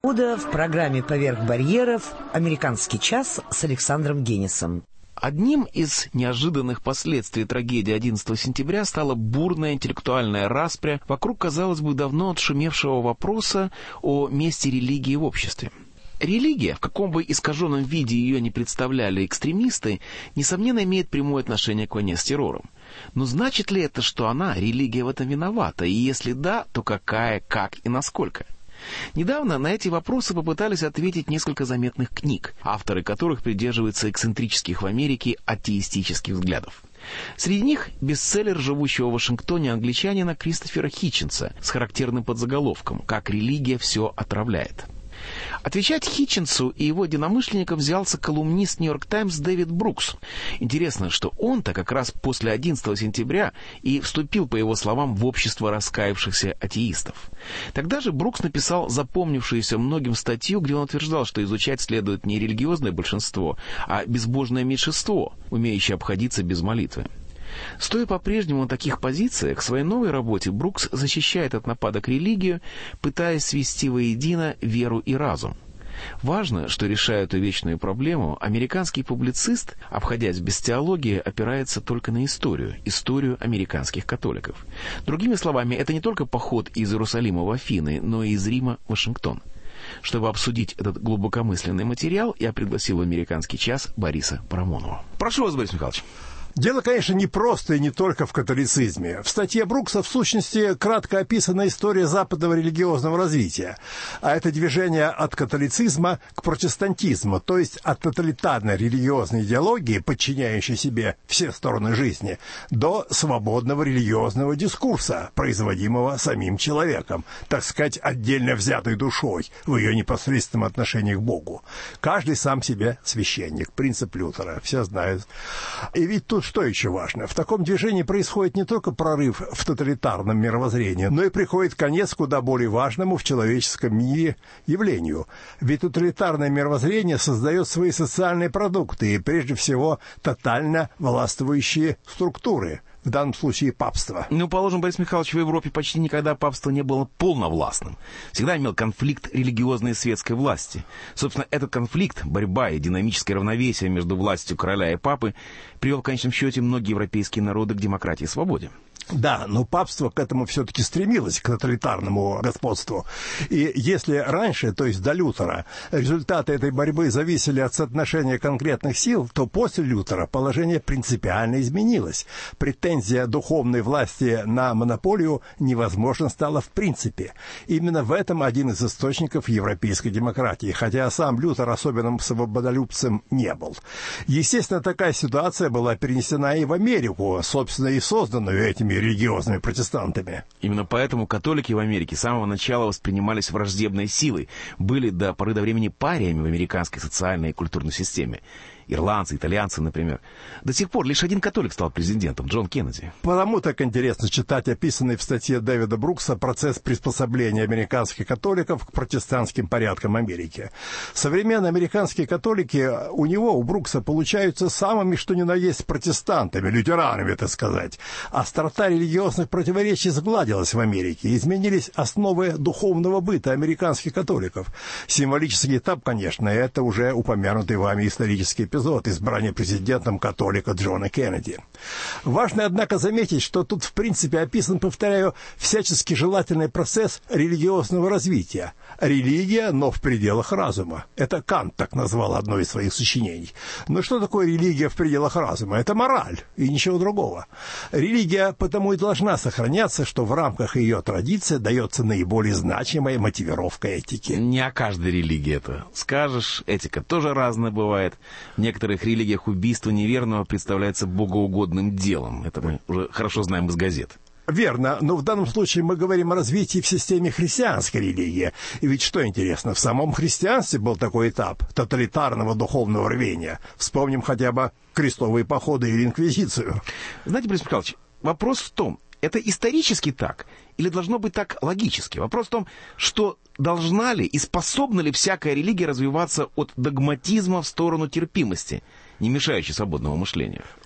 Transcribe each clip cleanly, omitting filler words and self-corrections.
Бакуда в программе «Поверх барьеров» «Американский час» с Александром Генисом. Одним из неожиданных последствий трагедии 11 сентября стала бурная интеллектуальная распря вокруг, казалось бы, давно отшумевшего вопроса о месте религии в обществе. Религия, в каком бы искаженном виде ее не представляли экстремисты, несомненно, имеет прямое отношение к войне с террором. Но значит ли это, что она, религия, в этом виновата? И если да, то какая, как и насколько? Недавно на эти вопросы попытались ответить несколько заметных книг, авторы которых придерживаются эксцентрических в Америке атеистических взглядов. Среди них бестселлер живущего в Вашингтоне англичанина Кристофера Хитченса с характерным подзаголовком «Как религия все отравляет». Отвечать Хитченсу и его единомышленникам взялся колумнист «Нью-Йорк Таймс» Дэвид Брукс. Интересно, что он-то как раз после 11 сентября и вступил, по его словам, в общество раскаявшихся атеистов. Тогда же Брукс написал запомнившуюся многим статью, где он утверждал, что изучать следует не религиозное большинство, а безбожное меньшинство, умеющее обходиться без молитвы. Стоя по-прежнему на таких позициях, в своей новой работе Брукс защищает от нападок религию, пытаясь свести воедино веру и разум. Важно, что, решая эту вечную проблему, американский публицист, обходясь без теологии, опирается только на историю американских католиков. Другими словами, это не только поход из Иерусалима в Афины, но и из Рима в Вашингтон. Чтобы обсудить этот глубокомысленный материал, я пригласил в «Американский час» Бориса Парамонова. Прошу вас, Борис Михайлович. Дело, конечно, не просто и не только в католицизме. В статье Брукса, в сущности, кратко описана история западного религиозного развития. А это движение от католицизма к протестантизму, то есть от тоталитарной религиозной идеологии, подчиняющей себе все стороны жизни, до свободного религиозного дискурса, производимого самим человеком, так сказать, отдельно взятой душой в ее непосредственном отношении к Богу. Каждый сам себе священник, принцип Лютера, все знают. И ведь тут что еще важно? В таком движении происходит не только прорыв в тоталитарном мировоззрении, но и приходит конец куда более важному в человеческом мире явлению. Ведь тоталитарное мировоззрение создает свои социальные продукты и, прежде всего, тотально властвующие структуры. В данном случае папство. Положим, Борис Михайлович, в Европе почти никогда папство не было полновластным. Всегда имел конфликт религиозной и светской власти. Собственно, этот конфликт, борьба и динамическое равновесие между властью короля и папы привел в конечном счете многие европейские народы к демократии и свободе. Да, но папство к этому все-таки стремилось, к тоталитарному господству. И если раньше, то есть до Лютера, результаты этой борьбы зависели от соотношения конкретных сил, то после Лютера положение принципиально изменилось. Претензия духовной власти на монополию невозможно стала в принципе. Именно в этом один из источников европейской демократии, хотя сам Лютер особенным свободолюбцем не был. Естественно, такая ситуация была перенесена и в Америку, собственно, и созданную этими религиозными протестантами. Именно поэтому католики в Америке с самого начала воспринимались враждебной силой, были до поры до времени париями в американской социальной и культурной системе. Ирландцы, итальянцы, например. До сих пор лишь один католик стал президентом, Джон Кеннеди. Потому так интересно читать описанный в статье Дэвида Брукса процесс приспособления американских католиков к протестантским порядкам Америки. Современные американские католики у Брукса, получаются самыми, что ни на есть, протестантами, лютеранами, так сказать. Острота религиозных противоречий сгладилась в Америке. Изменились основы духовного быта американских католиков. Символический этап, конечно, это уже упомянутый вами исторический эпизод избрания президентом католика Джона Кеннеди. Важно, однако, заметить, что тут, в принципе, описан, повторяю, всячески желательный процесс религиозного развития. Религия, но в пределах разума. Это Кант так назвал одно из своих сочинений. Но что такое религия в пределах разума? Это мораль и ничего другого. Религия потому и должна сохраняться, что в рамках ее традиции дается наиболее значимая мотивировка этики. Не о каждой религии это скажешь. Этика тоже разная бывает. В некоторых религиях убийство неверного представляется богоугодным делом. Это мы уже хорошо знаем из газет. Верно, но в данном случае мы говорим о развитии в системе христианской религии. И ведь что интересно, в самом христианстве был такой этап тоталитарного духовного рвения. Вспомним хотя бы крестовые походы или инквизицию. Знаете, Борис Михайлович, вопрос в том, это исторически так или должно быть так логически? Вопрос в том, что должна ли и способна ли всякая религия развиваться от догматизма в сторону терпимости, не мешающей свободному мышлению?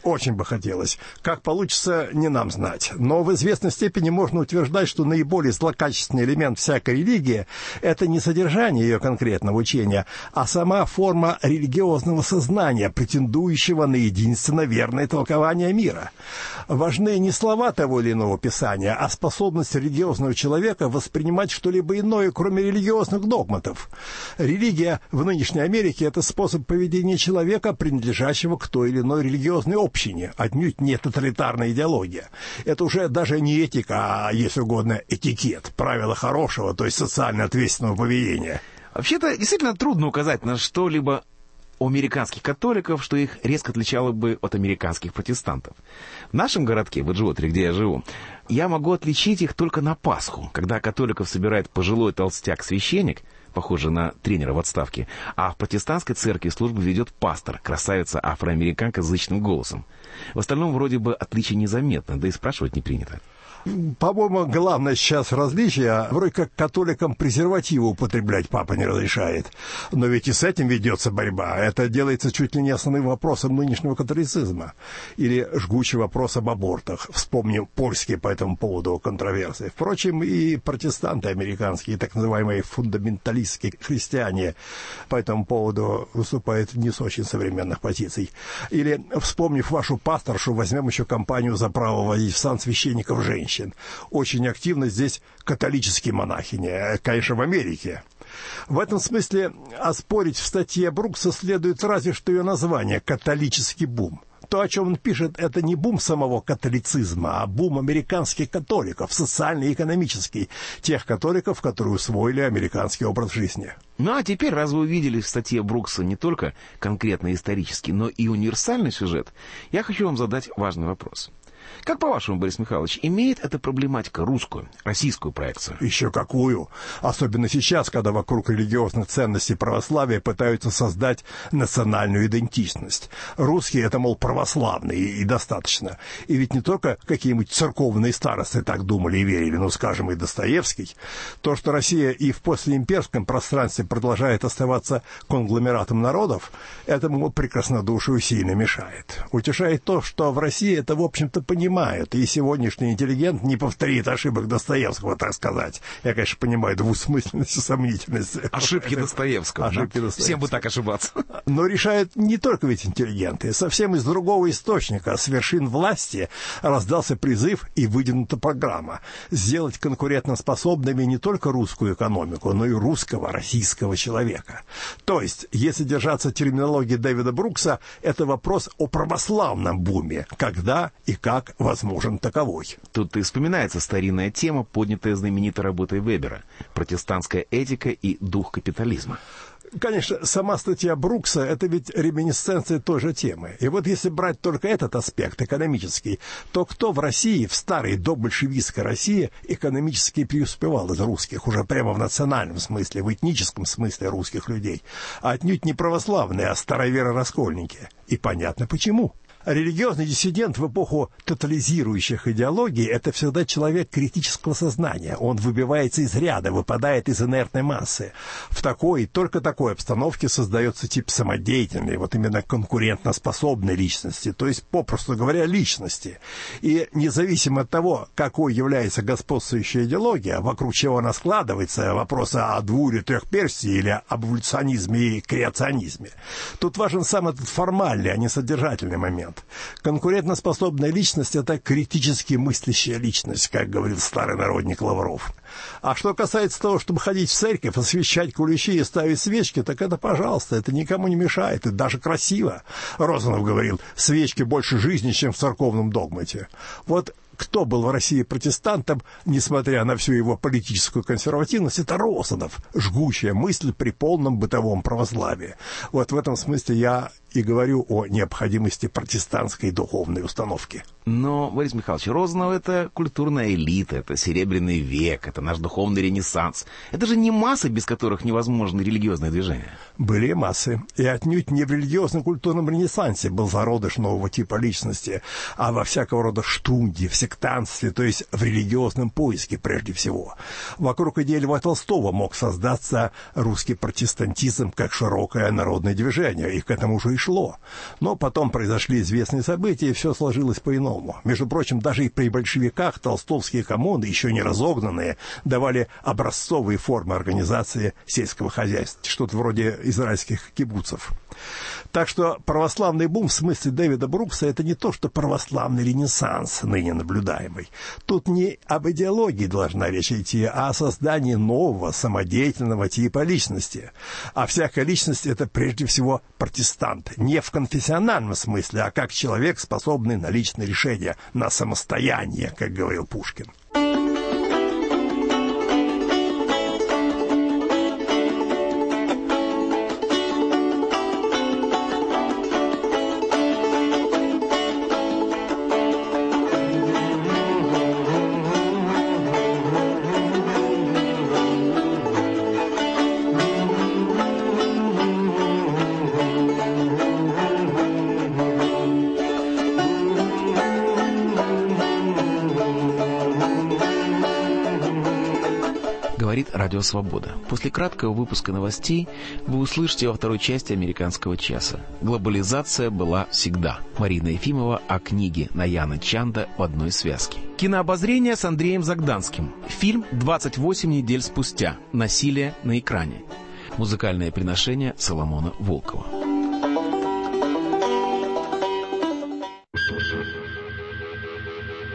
Очень бы хотелось. Как получится, не нам знать. Но в известной степени можно утверждать, что наиболее злокачественный элемент всякой религии – это не содержание ее конкретного учения, а сама форма религиозного сознания, претендующего на единственно верное толкование мира. Важны не слова того или иного писания, а способность религиозного человека воспринимать что-либо иное, кроме религиозных догматов. Религия в нынешней Америке – это способ поведения человека, принадлежащего к той или иной религиозной общине, отнюдь не тоталитарная идеология. Это уже даже не этика, а, если угодно, этикет, правила хорошего, то есть социально ответственного поведения. Вообще-то действительно трудно указать на что-либо у американских католиков, что их резко отличало бы от американских протестантов. В нашем городке, в Эджуотере, где я живу, я могу отличить их только на Пасху, когда католиков собирает пожилой толстяк-священник, похожий на тренера в отставке, а в протестантской церкви службу ведет пастор, красавица-афроамериканка с зычным голосом. В остальном вроде бы отличий незаметно, да и спрашивать не принято. По-моему, главное сейчас различие, вроде как католикам презервативы употреблять папа не разрешает. Но ведь и с этим ведется борьба. Это делается чуть ли не основным вопросом нынешнего католицизма. Или жгучий вопрос об абортах. Вспомним польские по этому поводу контроверсии. Впрочем, и протестанты американские, так называемые фундаменталистские христиане по этому поводу выступают не с очень современных позиций. Или, вспомнив вашу пасторшу, возьмем еще кампанию за право водить в сан священников женщин. Очень активно здесь католические монахини, конечно, в Америке. В этом смысле оспорить в статье Брукса следует разве что ее название «Католический бум». То, о чем он пишет, это не бум самого католицизма, а бум американских католиков, социальный и экономический, тех католиков, которые усвоили американский образ жизни. Ну а теперь, раз вы увидели в статье Брукса не только конкретно исторический, но и универсальный сюжет, я хочу вам задать важный вопрос. Как по-вашему, Борис Михайлович, имеет эта проблематика русскую, российскую проекцию? Еще какую? Особенно сейчас, когда вокруг религиозных ценностей православия пытаются создать национальную идентичность. Русские — это, мол, православные, и достаточно. И ведь не только какие-нибудь церковные старосты так думали и верили, ну, скажем, и Достоевский. То, что Россия и в послеимперском пространстве продолжает оставаться конгломератом народов, этому прекраснодушию сильно мешает. Утешает то, что в России это, в общем-то, понимают, и сегодняшний интеллигент не повторит ошибок Достоевского, так сказать. Я, конечно, понимаю двусмысленность и сомнительность. Ошибки Достоевского. Ошибки Достоевского. Всем бы так ошибаться. Но решают не только ведь интеллигенты. Совсем из другого источника, с вершин власти, раздался призыв и выдвинута программа сделать конкурентоспособными не только русскую экономику, но и русского, российского человека. То есть, если держаться терминологии Дэвида Брукса, это вопрос о православном буме. Когда и как возможен таковой. Тут и вспоминается старинная тема, поднятая знаменитой работой Вебера «Протестантская этика и дух капитализма». Конечно, сама статья Брукса – это ведь реминисценция той же темы. И вот если брать только этот аспект, экономический, то кто в России, в старой добольшевистской России, экономически преуспевал из русских, уже прямо в национальном смысле, в этническом смысле русских людей? А отнюдь не православные, а староверы-раскольники. И понятно почему. Религиозный диссидент в эпоху тотализирующих идеологий – это всегда человек критического сознания. Он выбивается из ряда, выпадает из инертной массы. В такой, только такой обстановке создается тип самодеятельной, вот именно конкурентоспособной личности, то есть, попросту говоря, личности. И независимо от того, какой является господствующая идеология, вокруг чего она складывается, вопросы о двуре трехперстии или об эволюционизме и креационизме, тут важен сам этот формальный, а не содержательный момент. Конкурентоспособная личность – это критически мыслящая личность, как говорил старый народник Лавров. А что касается того, чтобы ходить в церковь, освещать куличи и ставить свечки, так это, пожалуйста, это никому не мешает, это даже красиво. Розанов говорил, свечки больше жизни, чем в церковном догмате. Вот кто был в России протестантом, несмотря на всю его политическую консервативность, это Розанов, жгучая мысль при полном бытовом православии. Вот в этом смысле я и говорю о необходимости протестантской духовной установки. Но, Борис Михайлович, Розанов — это культурная элита, это Серебряный век, это наш духовный ренессанс. Это же не массы, без которых невозможно религиозное движение. Были массы. И отнюдь не в религиозном культурном ренессансе был зародыш нового типа личности, а во всякого рода штунде, в сектантстве, то есть в религиозном поиске прежде всего. Вокруг идеи Льва Толстого мог создаться русский протестантизм как широкое народное движение, и к этому уже и шло. Но потом произошли известные события, и все сложилось по-иному. Между прочим, даже и при большевиках толстовские коммуны, еще не разогнанные, давали образцовые формы организации сельского хозяйства, что-то вроде израильских кибуцев. Так что православный бум в смысле Дэвида Брукса — это не то, что православный ренессанс, ныне наблюдаемый. Тут не об идеологии должна речь идти, а о создании нового самодеятельного типа личности. А всякая личность — это прежде всего протестант, не в конфессиональном смысле, а как человек, способный на личное решение, на самостояние, как говорил Пушкин. Говорит Радио Свобода. После краткого выпуска новостей вы услышите во второй части «Американского часа». Глобализация была всегда. Марина Ефимова о книге Наяна Чанда в одной связке. Кинообозрение с Андреем Загданским. Фильм «28 недель спустя. Насилие на экране». Музыкальное приношение Соломона Волкова.